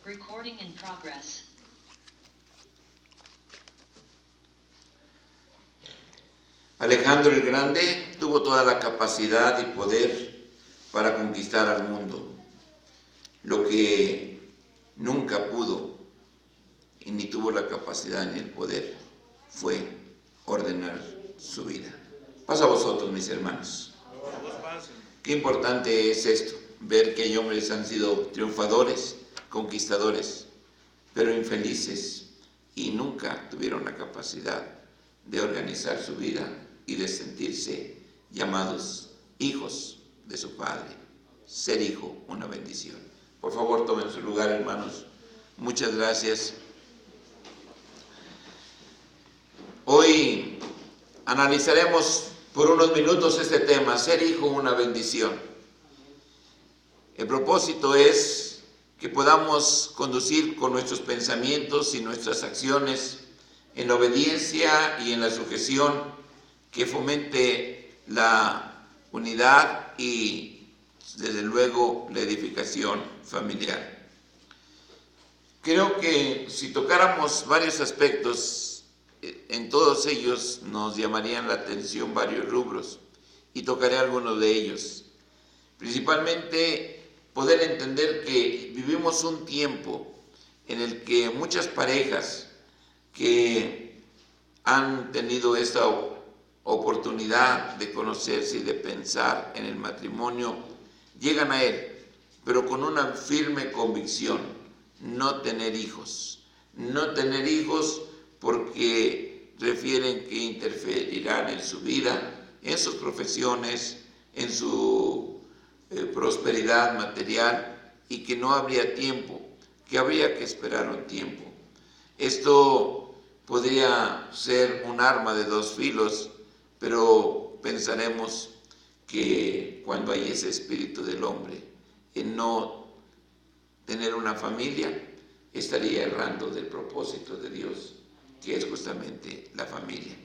Recording in progress. Alejandro el Grande tuvo toda la capacidad y poder para conquistar al mundo. Lo que nunca pudo y ni tuvo la capacidad ni el poder fue ordenar su vida. Paso a vosotros, mis hermanos. Qué importante es esto, ver que hay hombres han sido triunfadores, conquistadores, pero infelices y nunca tuvieron la capacidad de organizar su vida y de sentirse llamados hijos de su Padre. Ser hijo, una bendición. Por favor, tomen su lugar, hermanos. Muchas gracias. Hoy analizaremos por unos minutos este tema, ser hijo, una bendición. El propósito es que podamos conducir con nuestros pensamientos y nuestras acciones en la obediencia y en la sujeción que fomente la unidad y, desde luego, la edificación familiar. Creo que si tocáramos varios aspectos, en todos ellos nos llamarían la atención varios rubros, y tocaré algunos de ellos. Principalmente, poder entender que vivimos un tiempo en el que muchas parejas que han tenido esta oportunidad de conocerse y de pensar en el matrimonio, llegan a él, pero con una firme convicción: no tener hijos. No tener hijos porque refieren que interferirán en su vida, en sus profesiones, en su prosperidad material, y que no habría tiempo, que habría que esperar un tiempo. Esto podría ser un arma de dos filos, pero pensaremos que cuando hay ese espíritu del hombre en no tener una familia, estaría errando del propósito de Dios, que es justamente la familia.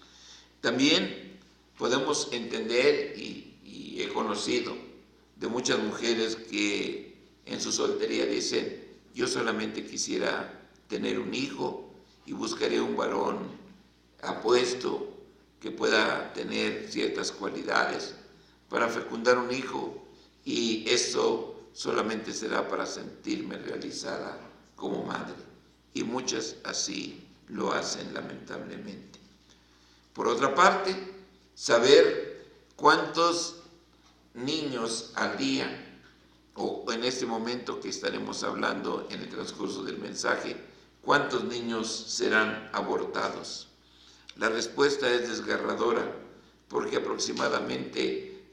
También podemos entender, y he conocido de muchas mujeres que en su soltería dicen: yo solamente quisiera tener un hijo y buscaré un varón apuesto que pueda tener ciertas cualidades para fecundar un hijo, y esto solamente será para sentirme realizada como madre. Y muchas así lo hacen, lamentablemente. Por otra parte, saber cuántos niños al día, o en este momento que estaremos hablando en el transcurso del mensaje, cuántos niños serán abortados. La respuesta es desgarradora, porque aproximadamente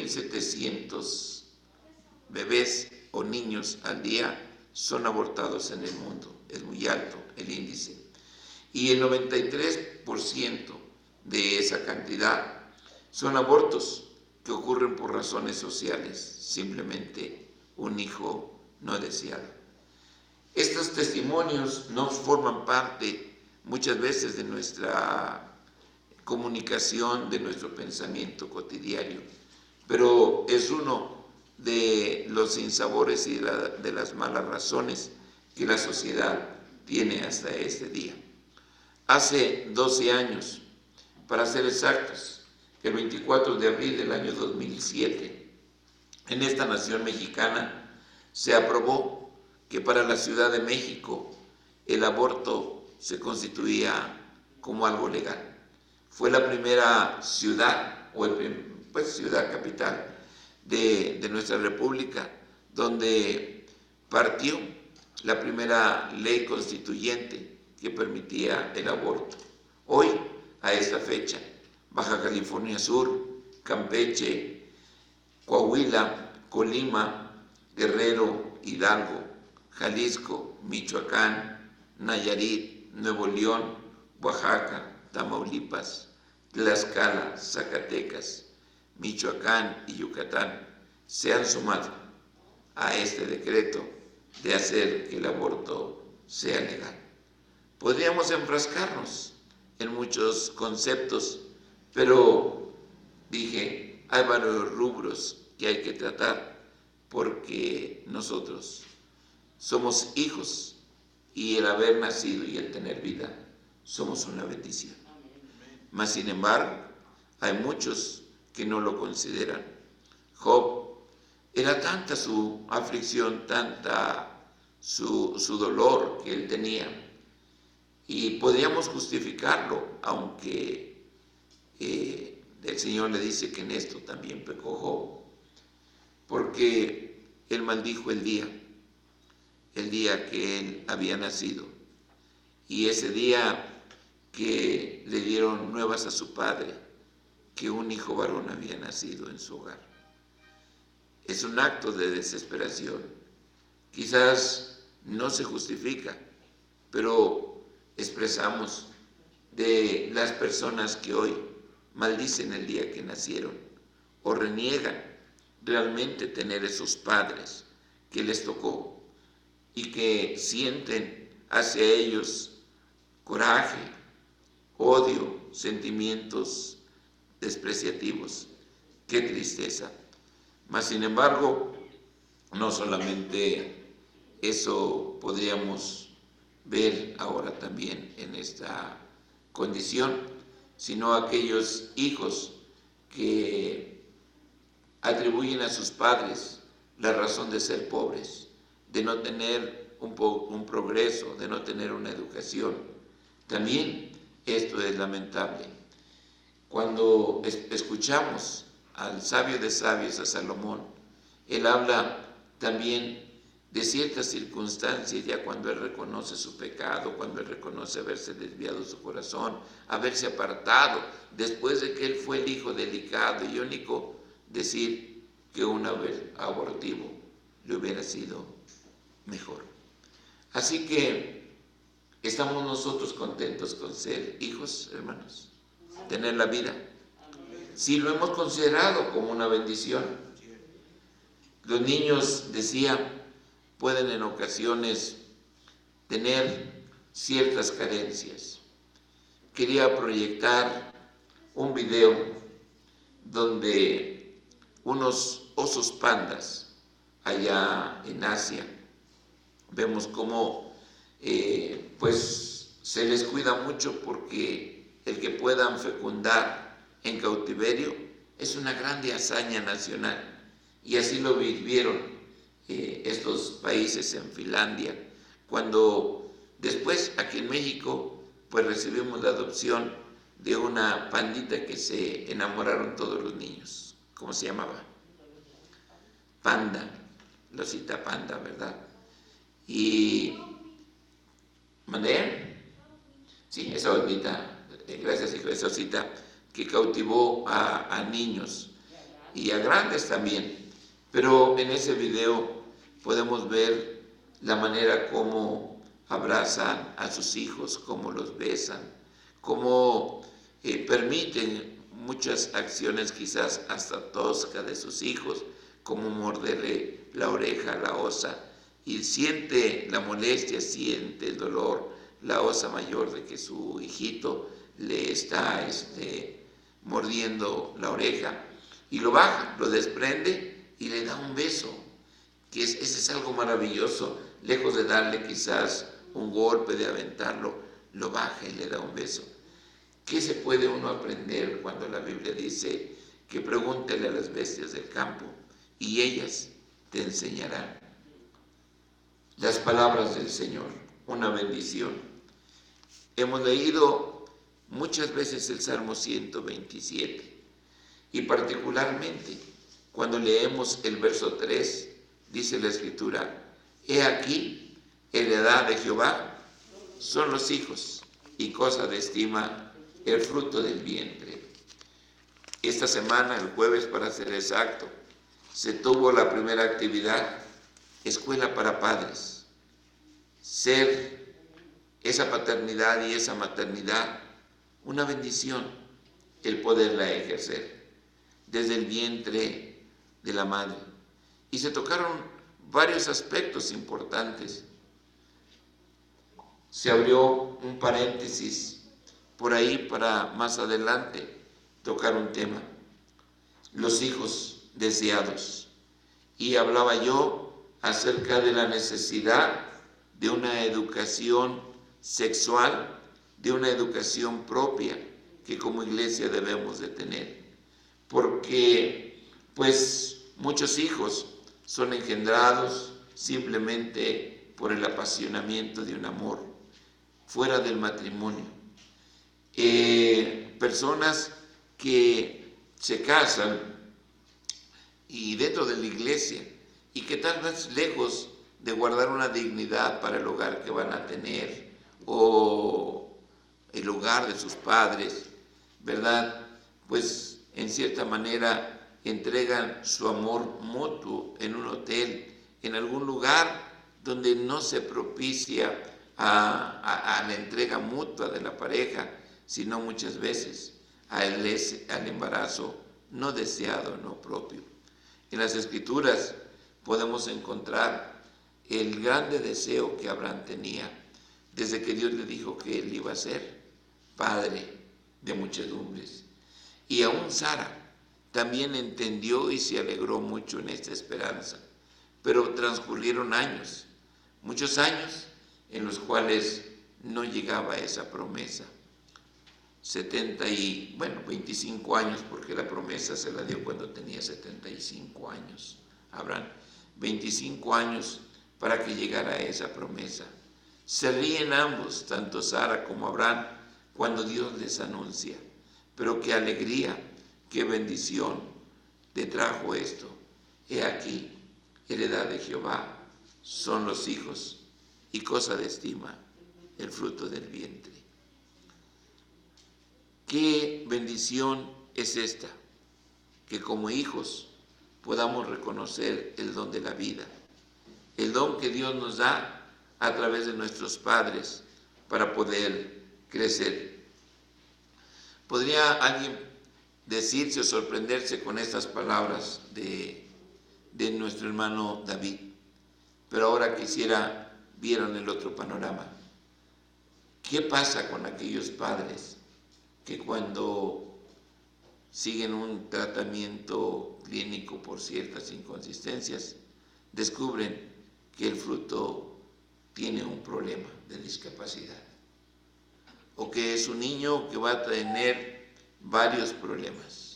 3.700 bebés o niños al día son abortados en el mundo. Es muy alto el índice. Y el 93% de esa cantidad son abortos que ocurren por razones sociales, simplemente un hijo no deseado. Estos testimonios no forman parte muchas veces de nuestra comunicación, de nuestro pensamiento cotidiano, pero es uno de los sinsabores y de las malas razones que la sociedad tiene hasta este día. Hace 12 años, para ser exactos, el 24 de abril del año 2007, en esta nación mexicana se aprobó que para la Ciudad de México el aborto se constituía como algo legal. Fue la primera ciudad, o ciudad capital de nuestra república, donde partió la primera ley constituyente que permitía el aborto. Hoy, a esta fecha, Baja California Sur, Campeche, Coahuila, Colima, Guerrero, Hidalgo, Jalisco, Michoacán, Nayarit, Nuevo León, Oaxaca, Tamaulipas, Tlaxcala, Zacatecas, Michoacán y Yucatán se han sumado a este decreto de hacer que el aborto sea legal. Podríamos enfrascarnos en muchos conceptos, pero dije, hay varios rubros que hay que tratar, porque nosotros somos hijos, y el haber nacido y el tener vida, somos una bendición. Mas sin embargo, hay muchos que no lo consideran. Job, era tanta su aflicción, tanta su dolor que él tenía, y podríamos justificarlo, aunque el Señor le dice que en esto también pecó Job, porque él maldijo el día que él había nacido, y ese día que le dieron nuevas a su padre que un hijo varón había nacido en su hogar. Es un acto de desesperación. Quizás no se justifica, pero expresamos de las personas que hoy maldicen el día que nacieron o reniegan realmente tener esos padres que les tocó y que sienten hacia ellos coraje, odio, sentimientos despreciativos. Qué tristeza. Mas sin embargo, no solamente eso podríamos ver ahora también en esta condición, sino aquellos hijos que atribuyen a sus padres la razón de ser pobres, de no tener un progreso, de no tener una educación. También esto es lamentable. Cuando escuchamos al sabio de sabios, a Salomón, él habla también de ciertas circunstancias, ya cuando él reconoce su pecado, cuando él reconoce haberse desviado su corazón, haberse apartado, después de que él fue el hijo delicado y único, decir que un abortivo le hubiera sido mejor. Así que estamos nosotros contentos con ser hijos, hermanos, tener la vida. Si lo hemos considerado como una bendición. Los niños, decía, pueden en ocasiones tener ciertas carencias. Quería proyectar un video donde unos osos pandas allá en Asia, vemos cómo pues se les cuida mucho, porque el que puedan fecundar en cautiverio es una grande hazaña nacional, y así lo vivieron estos países en Finlandia, cuando después aquí en México pues recibimos la adopción de una pandita que se enamoraron todos los niños. ¿Cómo se llamaba? Panda, Losita Panda, ¿verdad? Y mandé, sí, esa osita, gracias hijo, esa osita que cautivó a niños y a grandes también. Pero en ese video podemos ver la manera como abrazan a sus hijos, cómo los besan, cómo permiten muchas acciones quizás hasta toscas de sus hijos, como morderle la oreja a la osa, y siente la molestia, siente el dolor, la osa mayor, de que su hijito le está mordiendo la oreja, y lo baja, lo desprende y le da un beso, que ese es algo maravilloso. Lejos de darle quizás un golpe, de aventarlo, lo baja y le da un beso. ¿Qué se puede uno aprender cuando la Biblia dice que pregúntele a las bestias del campo y ellas te enseñarán? Las palabras del Señor, una bendición. Hemos leído muchas veces el Salmo 127, y particularmente cuando leemos el verso 3, dice la Escritura: he aquí, heredad de Jehová son los hijos, y cosa de estima el fruto del vientre. Esta semana, el jueves para ser exacto, se tuvo la primera actividad, escuela para padres. Ser esa paternidad y esa maternidad una bendición, el poderla ejercer desde el vientre de la madre. Y se tocaron varios aspectos importantes. Se abrió un paréntesis por ahí para más adelante tocar un tema: los hijos deseados. Y hablaba yo acerca de la necesidad de una educación sexual, de una educación propia que como iglesia debemos de tener. Porque pues muchos hijos son engendrados simplemente por el apasionamiento de un amor fuera del matrimonio. Personas que se casan y dentro de la iglesia y que tal vez lejos de guardar una dignidad para el hogar que van a tener o el hogar de sus padres, ¿verdad? Pues en cierta manera entregan su amor mutuo en un hotel, en algún lugar donde no se propicia a la entrega mutua de la pareja, sino muchas veces al embarazo no deseado, no propio. En las Escrituras podemos encontrar el grande deseo que Abraham tenía desde que Dios le dijo que él iba a ser padre de muchedumbres. Y aún Sara también entendió y se alegró mucho en esta esperanza. Pero transcurrieron años, muchos años, en los cuales no llegaba esa promesa. 25 años, porque la promesa se la dio cuando tenía 75 años. Abraham, 25 años para que llegara esa promesa. Se ríen ambos, tanto Sara como Abraham, cuando Dios les anuncia. Pero qué alegría, qué bendición te trajo esto. He aquí, heredad de Jehová son los hijos, y cosa de estima el fruto del vientre. Qué bendición es esta, que como hijos podamos reconocer el don de la vida, el don que Dios nos da a través de nuestros padres para poder crecer. ¿Podría alguien decirse o sorprenderse con estas palabras de nuestro hermano David? Pero ahora quisiera vieran el otro panorama. ¿Qué pasa con aquellos padres que cuando siguen un tratamiento clínico por ciertas inconsistencias, descubren que el fruto tiene un problema de discapacidad? O que es un niño que va a tener varios problemas.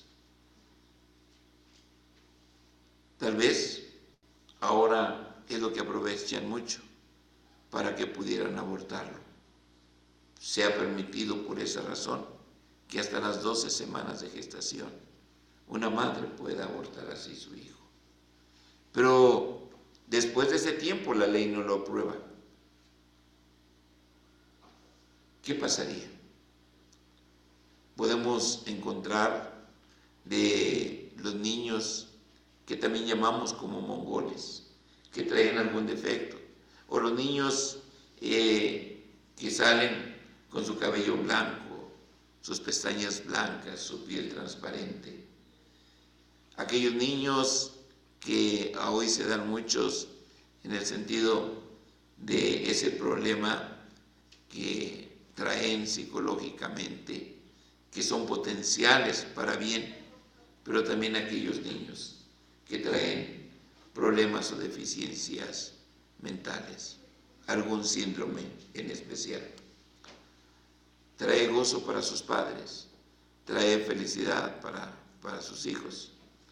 Tal vez ahora es lo que aprovechan mucho para que pudieran abortarlo. Se ha permitido por esa razón que hasta las 12 semanas de gestación una madre pueda abortar así su hijo. Pero después de ese tiempo la ley no lo aprueba. ¿Qué pasaría? Podemos encontrar de los niños que también llamamos como mongoles, que traen algún defecto, o los niños que salen con su cabello blanco, sus pestañas blancas, su piel transparente. Aquellos niños que hoy se dan muchos en el sentido de ese problema que traen psicológicamente, que son potenciales para bien, pero también aquellos niños que traen problemas o deficiencias mentales, algún síndrome en especial. Trae gozo para sus padres, trae felicidad para sus hijos.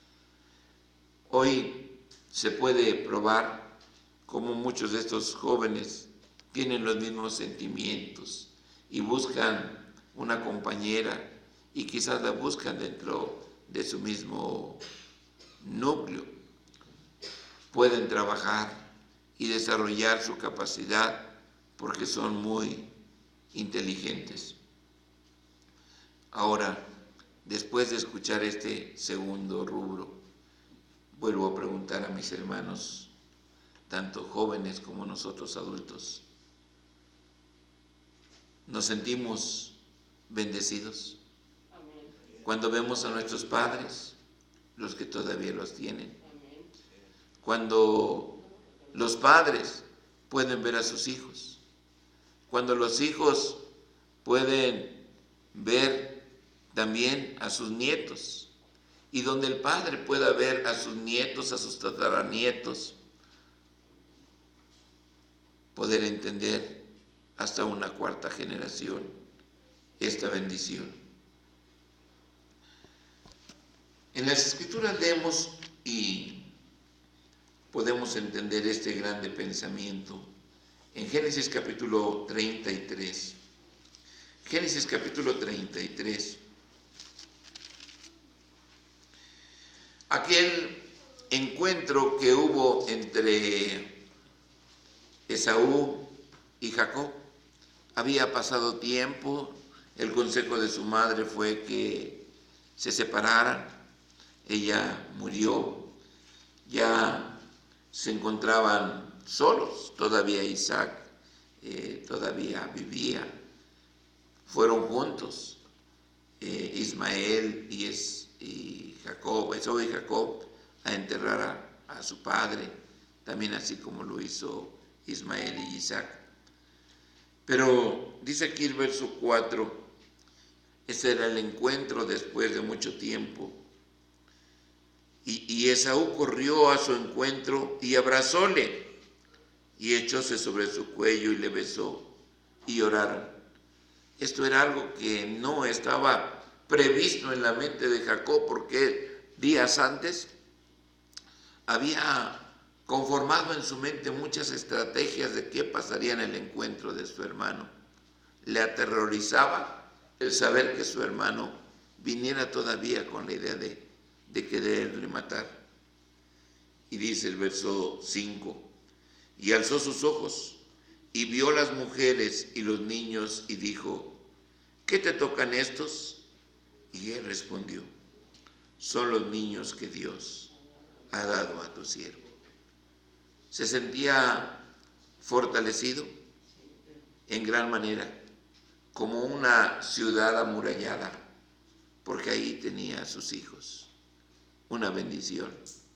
Hoy se puede probar cómo muchos de estos jóvenes tienen los mismos sentimientos y buscan una compañera y quizás la buscan dentro de su mismo núcleo. Pueden trabajar y desarrollar su capacidad porque son muy inteligentes. Ahora, después de escuchar este segundo rubro, vuelvo a preguntar a mis hermanos, tanto jóvenes como nosotros adultos, ¿nos sentimos bendecidos cuando vemos a nuestros padres, los que todavía los tienen? Cuando los padres pueden ver a sus hijos, cuando los hijos pueden ver también a sus nietos, y donde el padre pueda ver a sus nietos, a sus tataranietos, poder entender hasta una cuarta generación esta bendición. En las Escrituras leemos y podemos entender este grande pensamiento en Génesis capítulo 33. Génesis capítulo 33. Aquel encuentro que hubo entre Esaú y Jacob. Había pasado tiempo, el consejo de su madre fue que se separaran. Ella murió, ya se encontraban solos, todavía Isaac todavía vivía. Fueron juntos Ismael y Jacob, Esaú y Jacob, a enterrar a su padre, también así como lo hizo Ismael y Isaac. Pero dice aquí el verso 4, ese era el encuentro después de mucho tiempo. Y Esaú corrió a su encuentro y abrazóle, y echóse sobre su cuello y le besó, y lloraron. Esto era algo que no estaba previsto en la mente de Jacob, porque días antes había conformado en su mente muchas estrategias de qué pasaría en el encuentro de su hermano. Le aterrorizaba el saber que su hermano viniera todavía con la idea de quererle matar. Y dice el verso 5, y alzó sus ojos y vio las mujeres y los niños y dijo, ¿qué te tocan estos? Y él respondió, son los niños que Dios ha dado a tu siervo. Se sentía fortalecido en gran manera, como una ciudad amurallada, porque ahí tenía a sus hijos, una bendición.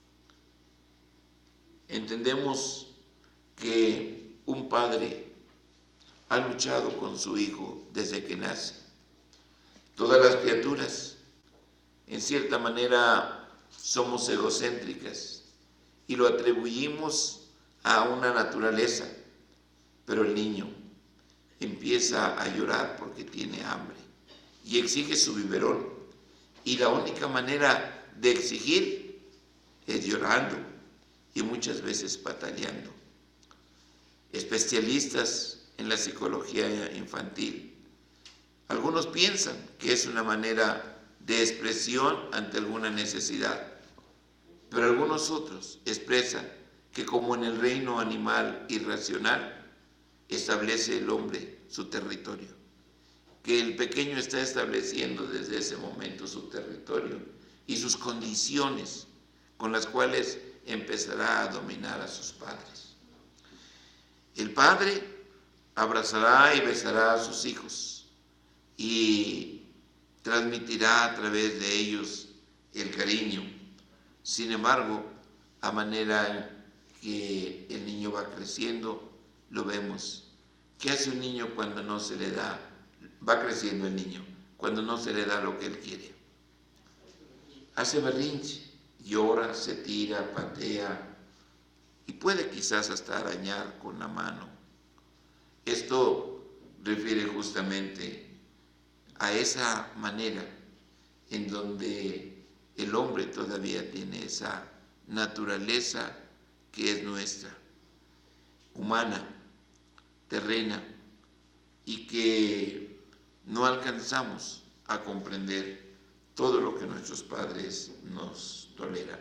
Entendemos que un padre ha luchado con su hijo desde que nace. Todas las criaturas, en cierta manera, somos egocéntricas y lo atribuimos a una naturaleza, pero el niño empieza a llorar porque tiene hambre y exige su biberón, y la única manera de exigir es llorando y muchas veces pataleando. Especialistas en la psicología infantil, algunos piensan que es una manera de expresión ante alguna necesidad, pero algunos otros expresan que como en el reino animal irracional, establece el hombre su territorio, que el pequeño está estableciendo desde ese momento su territorio y sus condiciones con las cuales empezará a dominar a sus padres. El padre abrazará y besará a sus hijos y transmitirá a través de ellos el cariño. Sin embargo, a manera que el niño va creciendo, lo vemos. ¿Qué hace un niño cuando no se le da? Va creciendo el niño, cuando no se le da lo que él quiere. Hace berrinche, llora, se tira, patea y puede quizás hasta arañar con la mano. Esto refiere justamente a esa manera en donde el hombre todavía tiene esa naturaleza que es nuestra, humana, terrena, y que no alcanzamos a comprender todo lo que nuestros padres nos toleran.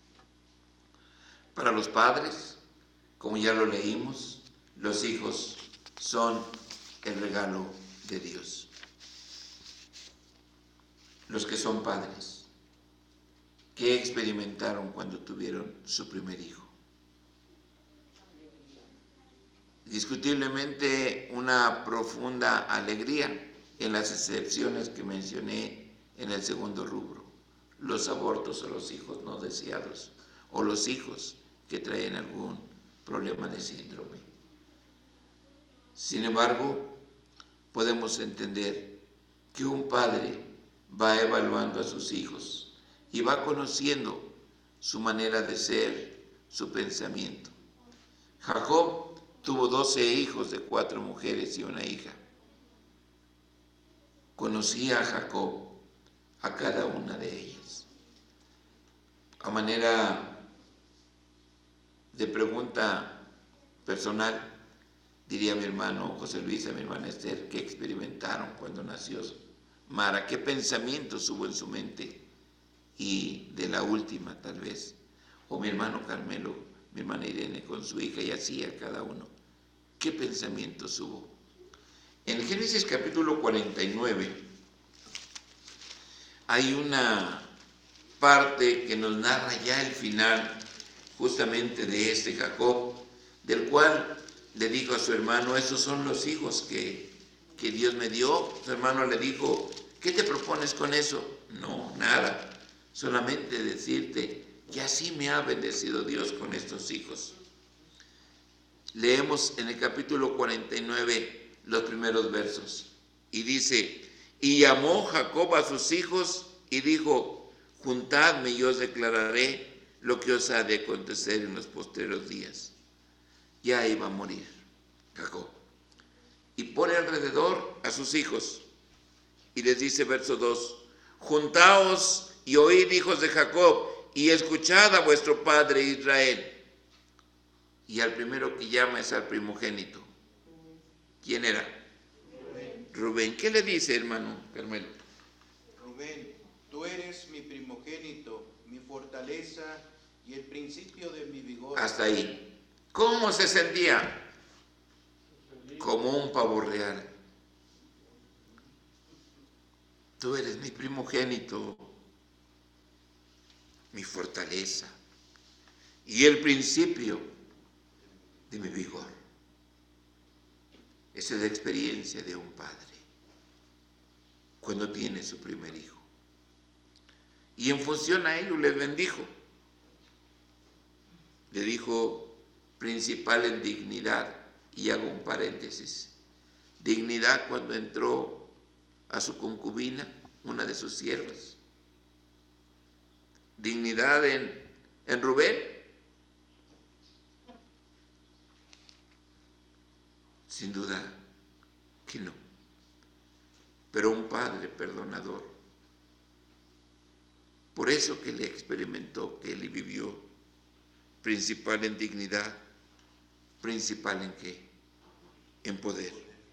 Para los padres, como ya lo leímos, los hijos son el regalo de Dios. Los que son padres, ¿qué experimentaron cuando tuvieron su primer hijo? Indiscutiblemente una profunda alegría en las excepciones que mencioné en el segundo rubro, los abortos o los hijos no deseados, o los hijos que traen algún problema de síndrome. Sin embargo, podemos entender que un padre va evaluando a sus hijos y va conociendo su manera de ser, su pensamiento. Jacob tuvo 12 hijos de 4 mujeres y una hija. Conocía a Jacob, a cada una de ellas. A manera de pregunta personal, diría mi hermano José Luis, a mi hermana Esther, ¿qué experimentaron cuando nació Mara? ¿Qué pensamientos hubo en su mente? Y de la última, tal vez. O mi hermano Carmelo, mi hermana Irene con su hija, y así a cada uno. ¿Qué pensamientos hubo? En Génesis capítulo 49 hay una parte que nos narra ya el final justamente de este Jacob, del cual le dijo a su hermano, esos son los hijos que Dios me dio. Su hermano le dijo, ¿qué te propones con eso? No, nada, solamente decirte que así me ha bendecido Dios con estos hijos. Leemos en el capítulo 49 los primeros versos y dice, y llamó Jacob a sus hijos y dijo, juntadme y os declararé lo que os ha de acontecer en los postreros días. Ya iba a morir Jacob. Y pone alrededor a sus hijos y les dice, verso 2, juntaos y oíd, hijos de Jacob, y escuchad a vuestro padre Israel. Y al primero que llama es al primogénito. ¿Quién era? Rubén. ¿Qué le dice, hermano Carmelo? Rubén, tú eres mi primogénito, mi fortaleza y el principio de mi vigor. Hasta ahí. ¿Cómo se sentía? Como un pavo real. Tú eres mi primogénito, mi fortaleza y el principio de mi vigor. Esa es la experiencia de un padre cuando tiene su primer hijo. Y en función a ello les bendijo. Le dijo principal en dignidad, y hago un paréntesis. Dignidad cuando entró a su concubina, una de sus siervas. Dignidad en Rubén. Sin duda que no. Pero un padre perdonador. Por eso que le experimentó, que él vivió, principal en dignidad, principal en qué, en poder.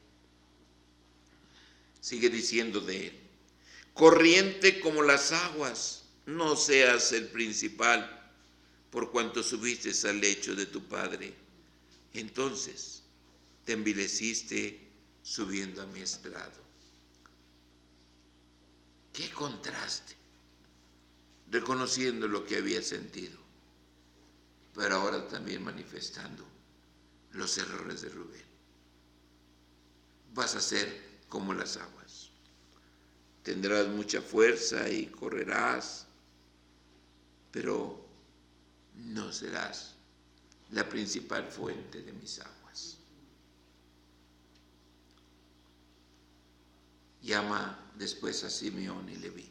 Sigue diciendo de él, corriente como las aguas, no seas el principal, por cuanto subiste al lecho de tu padre. Entonces te envileciste subiendo a mi estrado. ¡Qué contraste! Reconociendo lo que había sentido, pero ahora también manifestando los errores de Rubén. Vas a ser como las aguas. Tendrás mucha fuerza y correrás, pero no serás la principal fuente de mis aguas. Llama después a Simeón y Leví.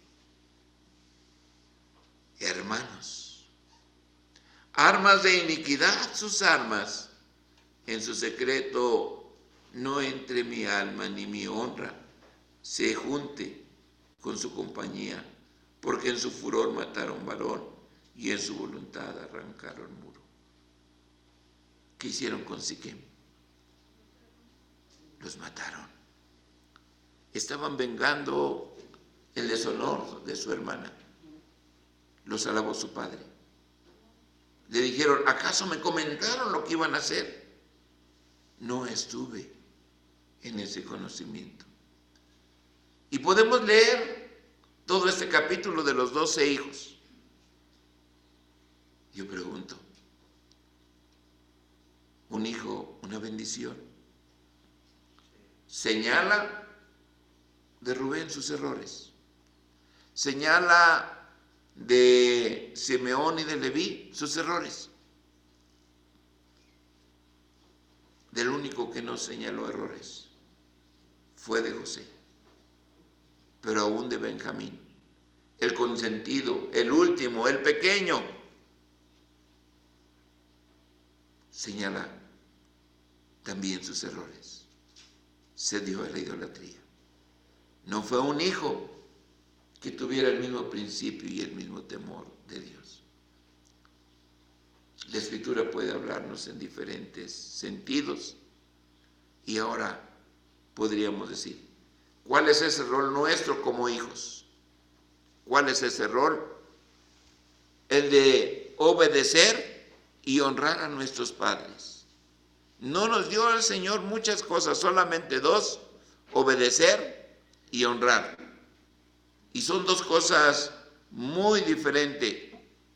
Hermanos, armas de iniquidad sus armas, en su secreto no entre mi alma ni mi honra se junte con su compañía, porque en su furor mataron varón y en su voluntad arrancaron muro. ¿Qué hicieron con Siquem? Los mataron. Estaban vengando el deshonor de su hermana. Los alabó su padre. Le dijeron, ¿acaso me comentaron lo que iban a hacer? No estuve en ese conocimiento. Y podemos leer todo este capítulo de los 12 hijos. Yo pregunto, ¿un hijo, una bendición? Señala de Rubén sus errores. Señala de Simeón y de Leví sus errores. Del único que no señaló errores fue de José, pero aún de Benjamín, el consentido, el último, el pequeño. Señala también sus errores. Se dio a la idolatría. No fue un hijo que tuviera el mismo principio y el mismo temor de Dios. La Escritura puede hablarnos en diferentes sentidos y ahora podríamos decir, ¿cuál es ese rol nuestro como hijos? ¿Cuál es ese rol? El de obedecer y honrar a nuestros padres. No nos dio el Señor muchas cosas, solamente dos: obedecer y honrar. Y son dos cosas muy diferentes.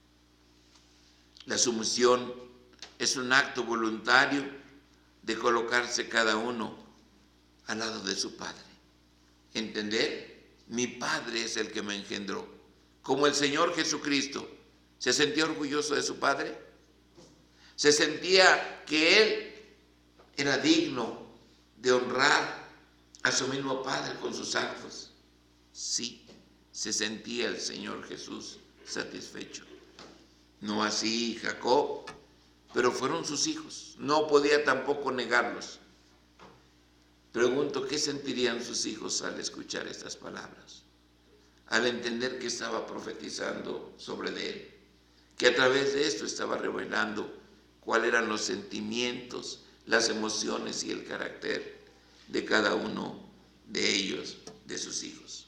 La sumisión es un acto voluntario de colocarse cada uno al lado de su padre. Entender, mi padre es el que me engendró. Como el Señor Jesucristo se sentía orgulloso de su padre, se sentía que él era digno de honrar a su mismo padre con sus actos. Sí, se sentía el Señor Jesús satisfecho. No así Jacob, pero fueron sus hijos. No podía tampoco negarlos. Pregunto, ¿qué sentirían sus hijos al escuchar estas palabras? Al entender que estaba profetizando sobre él, que a través de esto estaba revelando cuáles eran los sentimientos, las emociones y el carácter de cada uno de ellos, de sus hijos.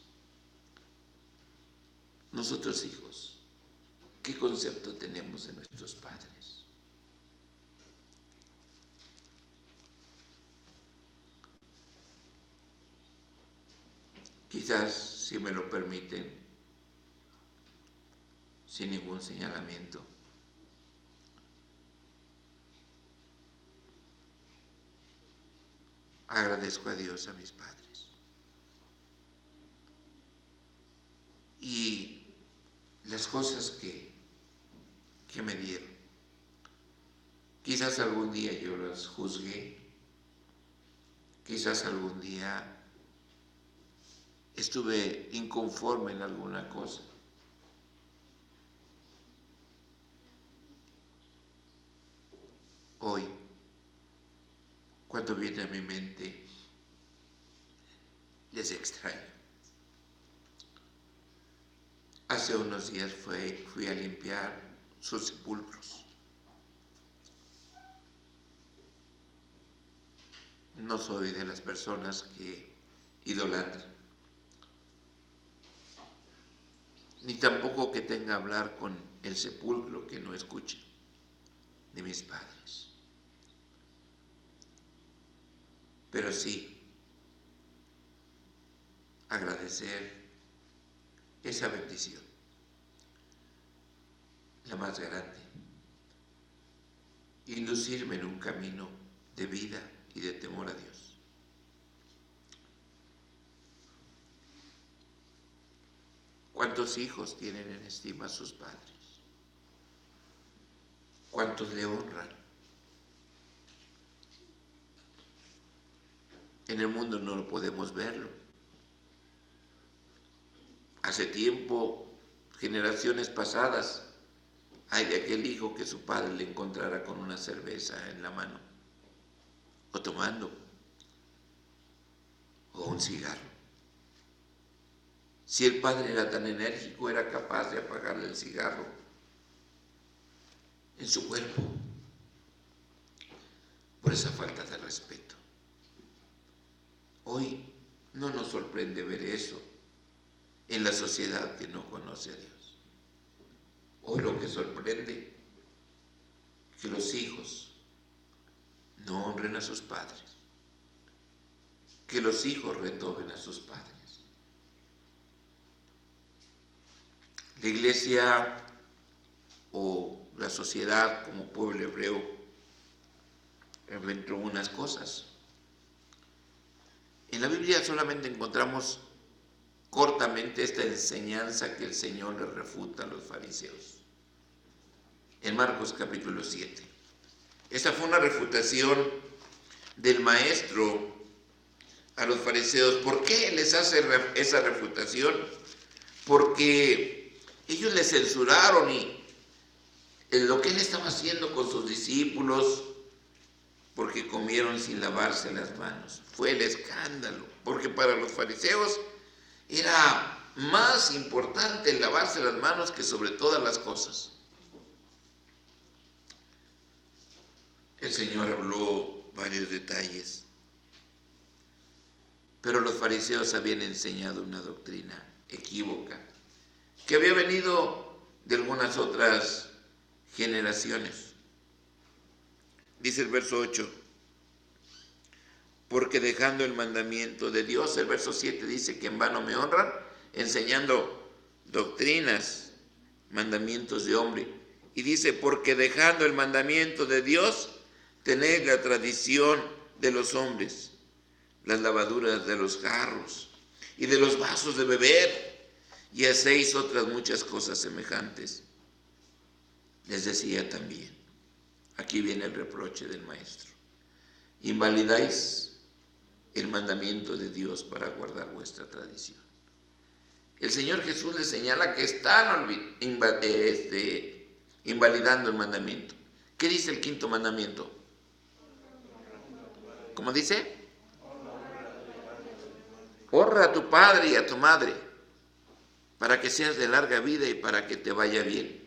Nosotros, hijos, ¿qué concepto tenemos de nuestros padres? Quizás, si me lo permiten, sin ningún señalamiento, agradezco a Dios, a mis padres. Y las cosas que me dieron. Quizás algún día yo las juzgué, quizás algún día estuve inconforme en alguna cosa. Hoy, cuando viene a mi mente, les extraño. Hace unos días fui a limpiar sus sepulcros. No soy de las personas que idolatran, ni tampoco que tenga a hablar con el sepulcro que no escuche, de mis padres. Pero sí, agradecer esa bendición, la más grande, inducirme en un camino de vida y de temor a Dios. ¿Cuántos hijos tienen en estima a sus padres? ¿Cuántos le honran? En el mundo no lo podemos verlo. Hace tiempo, generaciones pasadas, hay de aquel hijo que su padre le encontrara con una cerveza en la mano, o tomando, o un cigarro. Si el padre era tan enérgico, era capaz de apagarle el cigarro en su cuerpo, por esa falta de respeto. Hoy no nos sorprende ver eso en la sociedad que no conoce a Dios. Hoy lo que sorprende es que los hijos no honren a sus padres, que los hijos retomen a sus padres. La iglesia o la sociedad como pueblo hebreo inventó unas cosas. En la Biblia solamente encontramos cortamente esta enseñanza que el Señor le refuta a los fariseos. En Marcos capítulo 7. Esta fue una refutación del maestro a los fariseos. ¿Por qué les hace esa refutación? Porque ellos le censuraron y lo que él estaba haciendo con sus discípulos porque comieron sin lavarse las manos. Fue el escándalo, porque para los fariseos era más importante el lavarse las manos que sobre todas las cosas. El Señor habló varios detalles, pero los fariseos habían enseñado una doctrina equívoca que había venido de algunas otras generaciones. Dice el verso 8, porque dejando el mandamiento de Dios, el verso 7 dice que en vano me honran, enseñando doctrinas, mandamientos de hombre. Y dice, porque dejando el mandamiento de Dios, tenéis la tradición de los hombres, las lavaduras de los jarros y de los vasos de beber, y hacéis otras muchas cosas semejantes. Les decía también, aquí viene el reproche del maestro, invalidáis el mandamiento de Dios para guardar vuestra tradición. El Señor Jesús les señala que están invalidando el mandamiento. ¿Qué dice el quinto mandamiento? ¿Cómo dice? Honra a tu padre y a tu madre, para que seas de larga vida y para que te vaya bien.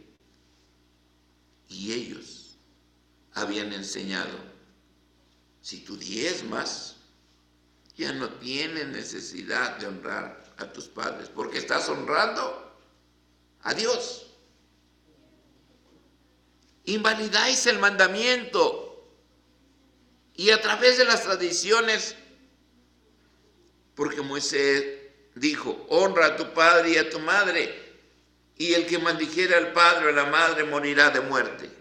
Y ellos habían enseñado, si tú diezmas, ya no tienes necesidad de honrar a tus padres, porque estás honrando a Dios. Invalidáis el mandamiento y a través de las tradiciones, porque Moisés dijo, honra a tu padre y a tu madre, y el que maldijera al padre o a la madre morirá de muerte.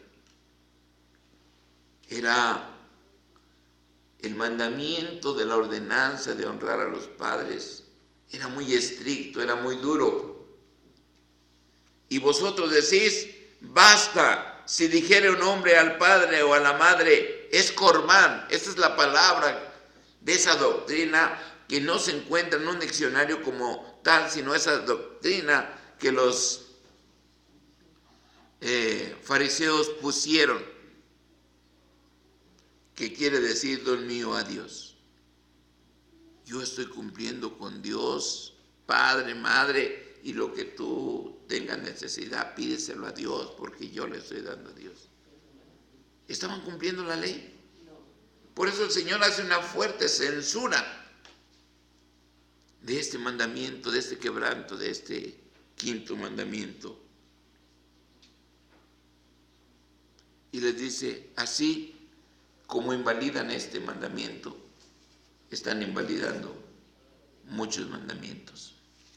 Era el mandamiento de la ordenanza de honrar a los padres. Era muy estricto, era muy duro. Y vosotros decís, basta, si dijere un hombre al padre o a la madre, es corbán. Esa es la palabra de esa doctrina que no se encuentra en un diccionario como tal, sino esa doctrina que los fariseos pusieron, que quiere decir, Dios mío, a Dios. Yo estoy cumpliendo con Dios, Padre, Madre, y lo que tú tengas necesidad, pídeselo a Dios, porque yo le estoy dando a Dios. ¿Estaban cumpliendo la ley? Por eso el Señor hace una fuerte censura de este mandamiento, de este quebranto, de este quinto mandamiento. Y les dice, así como invalidan este mandamiento, están invalidando muchos mandamientos.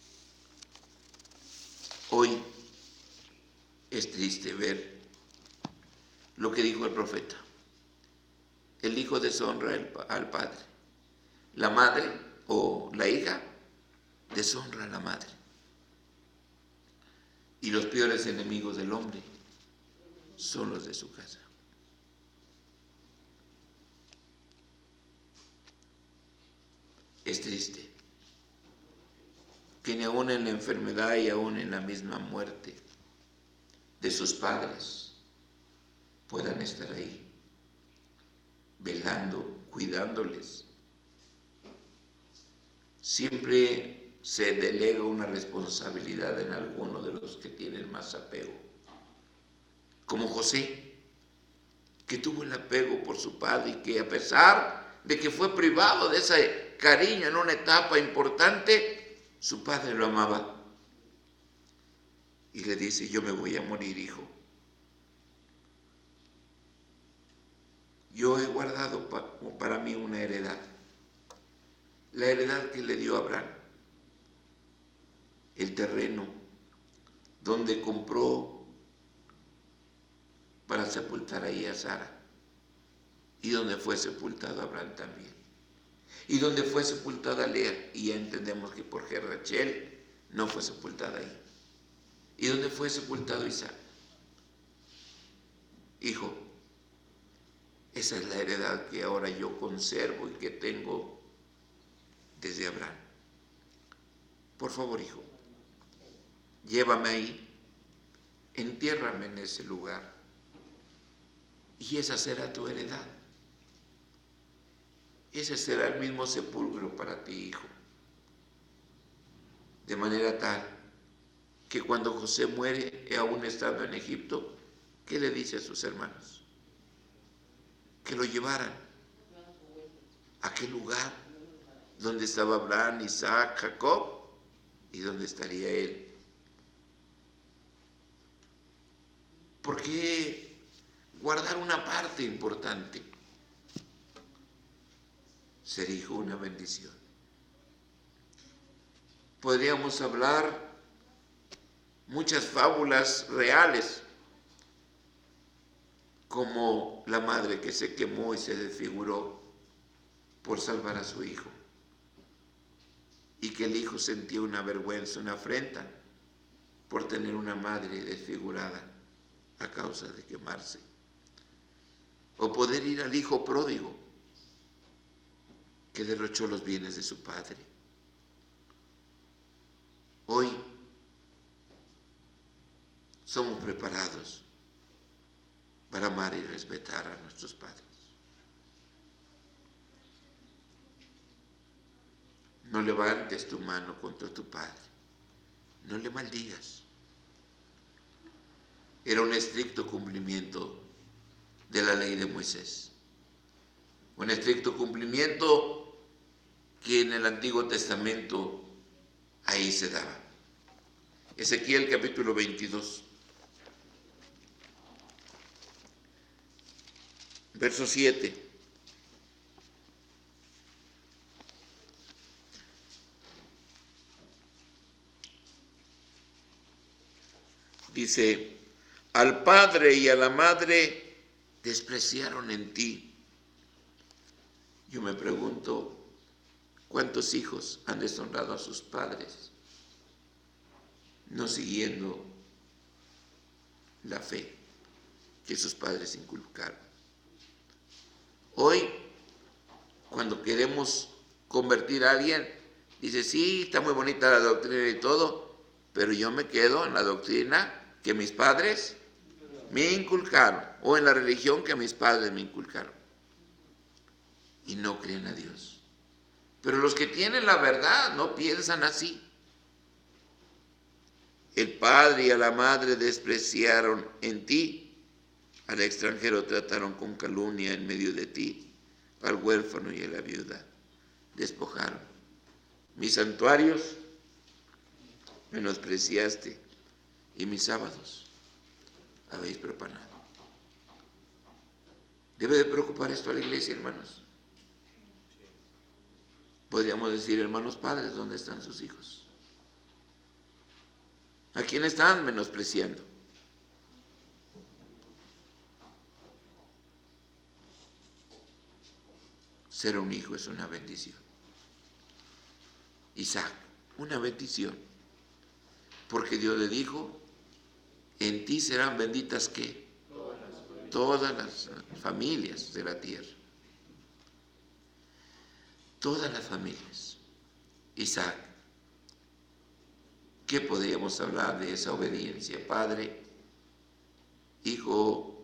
Hoy es triste ver lo que dijo el profeta. El hijo deshonra al padre. La madre o la hija deshonra a la madre. Y los peores enemigos del hombre son los de su casa. Es triste que ni aún en la enfermedad y aún en la misma muerte de sus padres puedan estar ahí, velando, cuidándoles. Siempre se delega una responsabilidad en alguno de los que tienen más apego. Como José, que tuvo el apego por su padre y que a pesar de que fue privado de ese cariño en una etapa importante, su padre lo amaba. Y le dice, yo me voy a morir, hijo. Yo he guardado para mí una heredad. La heredad que le dio Abraham. El terreno donde compró para sepultar ahí a Sara. Y donde fue sepultado Abraham también. Y donde fue sepultada Lea. Y ya entendemos que por Rachel no fue sepultada ahí. Y donde fue sepultado Isaac. Hijo, esa es la heredad que ahora yo conservo y que tengo desde Abraham. Por favor, hijo, llévame ahí, entiérrame en ese lugar y esa será tu heredad. ese será el mismo sepulcro para ti, hijo. De manera tal que cuando José muere, aún estando en Egipto, ¿qué le dice a sus hermanos? Que lo llevaran a aquel lugar donde estaba Abraham, Isaac, Jacob y donde estaría él. ¿Por qué guardar una parte importante? Ser hijo, una bendición. Podríamos hablar muchas fábulas reales, como la madre que se quemó y se desfiguró por salvar a su hijo, y que el hijo sentía una vergüenza, una afrenta por tener una madre desfigurada a causa de quemarse. O poder ir al hijo pródigo que derrochó los bienes de su padre. Hoy somos preparados para amar y respetar a nuestros padres. No levantes tu mano contra tu padre, no le maldigas. Era un estricto cumplimiento de la ley de Moisés, un estricto cumplimiento que en el Antiguo Testamento ahí se daba. Ezequiel capítulo 22, verso 7. Dice: al padre y a la madre despreciaron en ti. Yo me pregunto, ¿cuántos hijos han deshonrado a sus padres, no siguiendo la fe que sus padres inculcaron? Hoy, cuando queremos convertir a alguien, dice, sí, está muy bonita la doctrina y todo, pero yo me quedo en la doctrina que mis padres me inculcaron, o en la religión que mis padres me inculcaron, y no creen a Dios. Pero los que tienen la verdad no piensan así. El padre y a la madre despreciaron en ti, al extranjero trataron con calumnia en medio de ti, al huérfano y a la viuda despojaron. Mis santuarios menospreciaste y mis sábados habéis profanado. ¿Debe de preocupar esto a la iglesia, hermanos? Podríamos decir, hermanos padres, ¿dónde están sus hijos? ¿A quién están menospreciando? Ser un hijo es una bendición. Isaac, una bendición. Porque Dios le dijo, en ti serán benditas ¿qué? Todas las familias de la tierra. Todas las familias. Isaac, ¿qué podríamos hablar de esa obediencia? Padre, hijo,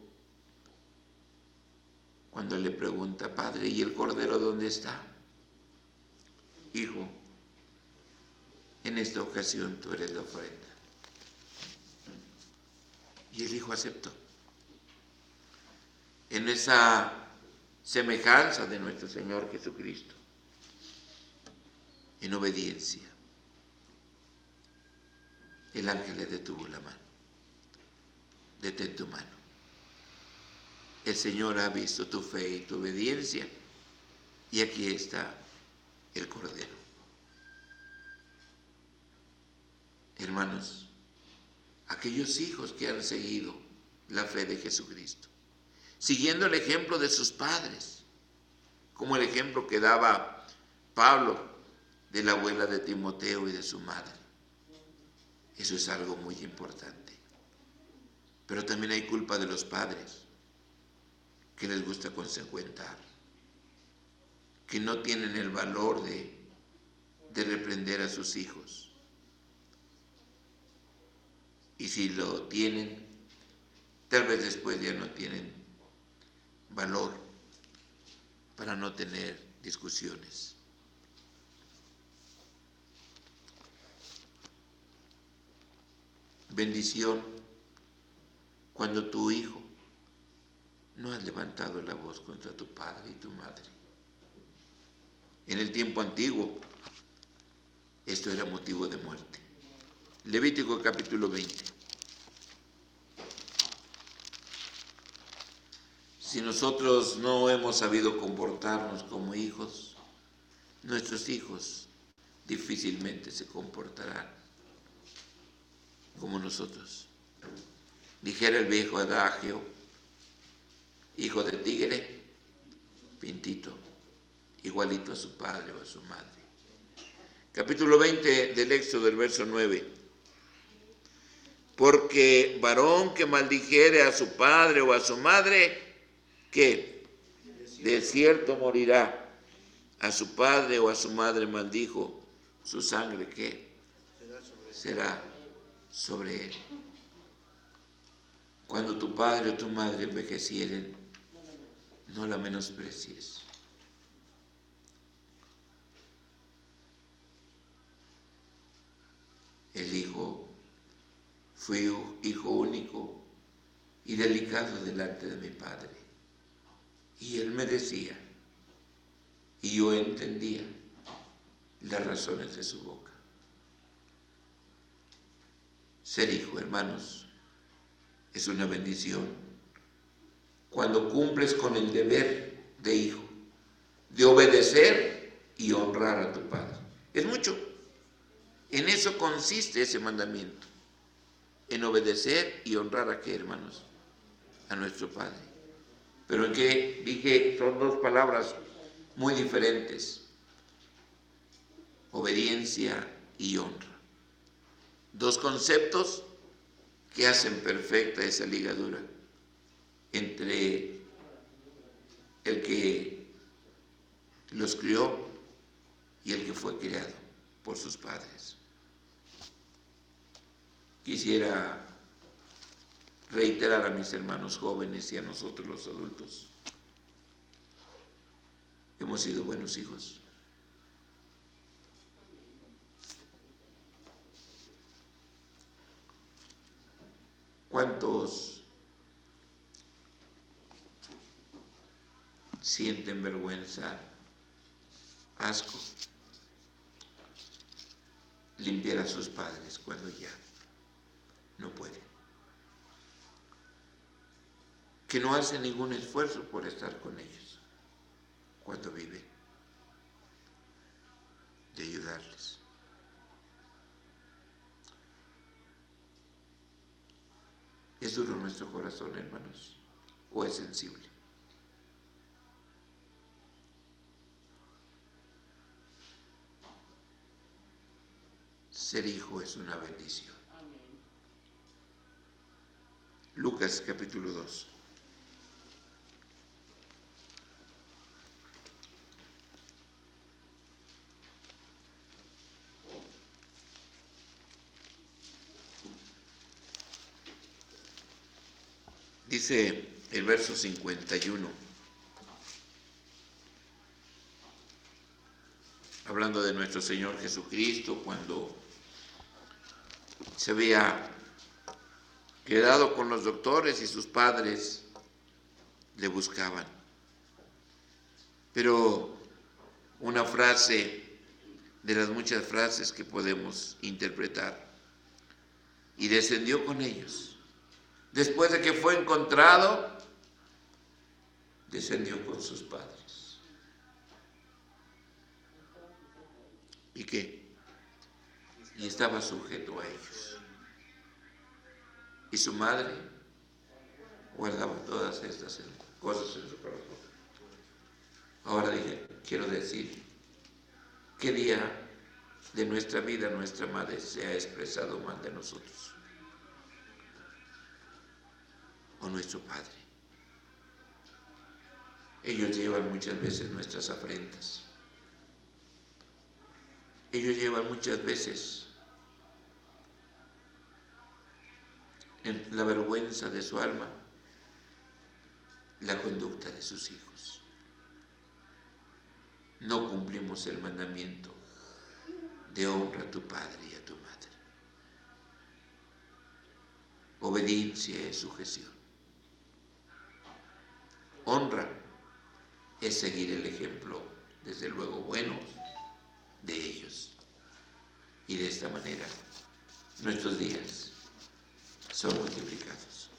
cuando le pregunta, padre, ¿y el cordero dónde está? Hijo, en esta ocasión tú eres la ofrenda. Y el hijo aceptó. En esa semejanza de nuestro Señor Jesucristo, en obediencia, el ángel le detuvo la mano. Detén tu mano. El Señor ha visto tu fe y tu obediencia, y aquí está el cordero. Hermanos, aquellos hijos que han seguido la fe de Jesucristo, siguiendo el ejemplo de sus padres, como el ejemplo que daba Pablo de la abuela de Timoteo y de su madre. Eso es algo muy importante. Pero también hay culpa de los padres, que les gusta consecuentar, que no tienen el valor de reprender a sus hijos. Y si lo tienen, tal vez después ya no tienen valor para no tener discusiones. Bendición cuando tu hijo no has levantado la voz contra tu padre y tu madre. En el tiempo antiguo, esto era motivo de muerte. Levítico capítulo 20. Si nosotros no hemos sabido comportarnos como hijos, nuestros hijos difícilmente se comportarán como nosotros. Dijera el viejo adagio, hijo de tigre, pintito, igualito a su padre o a su madre. Capítulo 20 del Éxodo, del verso 9. Porque varón que maldijere a su padre o a su madre, ¿qué? De cierto morirá. A su padre o a su madre maldijo, su sangre, ¿qué? Será sobre él. Cuando tu padre o tu madre envejecieren, no la menosprecies. El hijo, fui hijo único y delicado delante de mi padre. Y él me decía, y yo entendía las razones de su boca. Ser hijo, hermanos, es una bendición cuando cumples con el deber de hijo, de obedecer y honrar a tu padre. Es mucho. En eso consiste ese mandamiento, en obedecer y honrar a qué, hermanos, a nuestro Padre. Pero en qué dije, son dos palabras muy diferentes, obediencia y honra. Dos conceptos que hacen perfecta esa ligadura entre el que los crió y el que fue criado por sus padres. Quisiera reiterar a mis hermanos jóvenes y a nosotros los adultos, hemos sido buenos hijos. ¿Cuántos sienten vergüenza, asco, limpiar a sus padres cuando ya no pueden? Que no hacen ningún esfuerzo por estar con ellos cuando viven, de ayudarles. ¿Es duro nuestro corazón, hermanos, o es sensible? Ser hijo es una bendición. Lucas capítulo 2. Dice el verso 51, hablando de nuestro Señor Jesucristo, cuando se había quedado con los doctores y sus padres le buscaban. Pero una frase de las muchas frases que podemos interpretar, y descendió con ellos. Después de que fue encontrado, descendió con sus padres. ¿Y qué? Y estaba sujeto a ellos. Y su madre guardaba todas estas cosas en su corazón. Ahora quiero decir, ¿qué día de nuestra vida nuestra madre se ha expresado mal de nosotros? O nuestro padre. Ellos llevan muchas veces nuestras afrentas. Ellos llevan muchas veces en la vergüenza de su alma la conducta de sus hijos. no cumplimos el mandamiento de honra a tu padre y a tu madre. Obediencia es sujeción. Honra es seguir el ejemplo, desde luego bueno, de ellos. Y de esta manera nuestros días son multiplicados.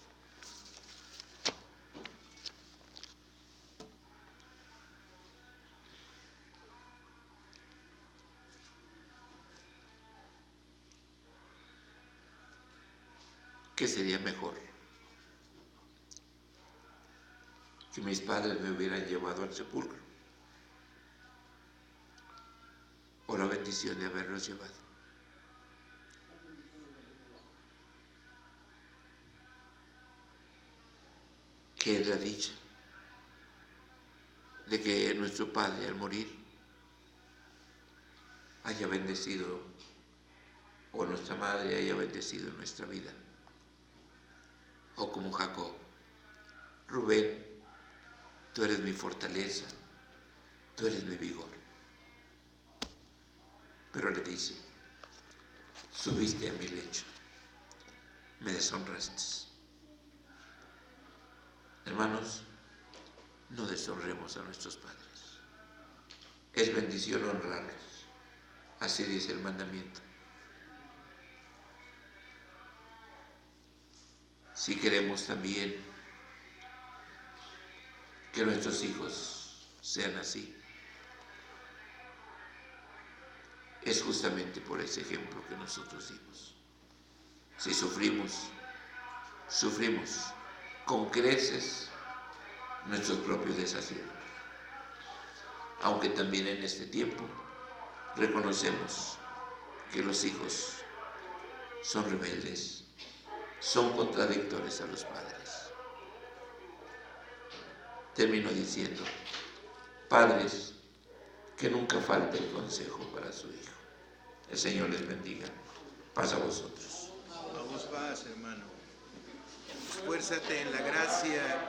¿Qué sería mejor? Que mis padres me hubieran llevado al sepulcro, o la bendición de haberlos llevado. ¿Qué es la dicha de que nuestro Padre al morir haya bendecido, o nuestra madre haya bendecido nuestra vida? O como Jacob: Rubén, tú eres mi fortaleza, tú eres mi vigor. Pero le dice: subiste a mi lecho, me deshonraste. Hermanos, no deshonremos a nuestros padres. Es bendición honrarlos. Así dice el mandamiento. Si queremos también que nuestros hijos sean así, es justamente por ese ejemplo que nosotros dimos. Si sufrimos con creces nuestros propios desaciertos. Aunque también en este tiempo reconocemos que los hijos son rebeldes, son contradictores a los padres. Termino diciendo: padres, que nunca falte el consejo para su hijo. El Señor les bendiga. Paz a vosotros. A vos paz, hermano. Esfuérzate en la gracia